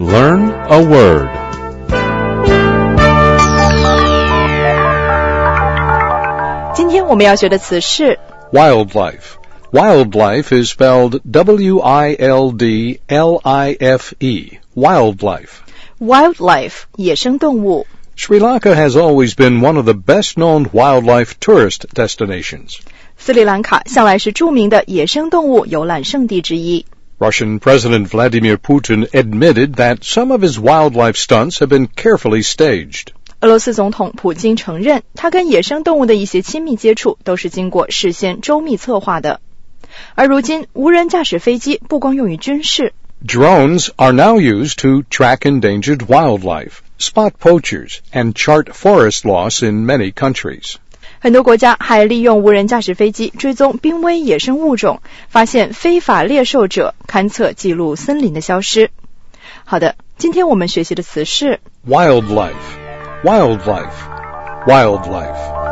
Learn a word. 今天我们要学的词是 Wildlife. Wildlife is spelled W-I-L-D-L-I-F-E. Wildlife. wildlife 野生动物。 Sri Lanka has always been one of the best-known wildlife tourist destinations. 斯里兰卡向来是著名的野生动物游览胜地之一。 Russian President Vladimir Putin admitted that some of his wildlife stunts have been carefully staged. 俄罗斯总统普京承认，他跟野生动物的一些亲密接触都是经过事先周密策划的。而如今，无人驾驶飞机不光用于军事， Drones are now used to track endangered wildlife, spot poachers, and chart forest loss in many countries. 很多国家还利用无人驾驶飞机追踪濒危野生物种，发现非法猎兽者，勘测记录森林的消失。好的，今天我们学习的词是 Wildlife. Wildlife. Wildlife.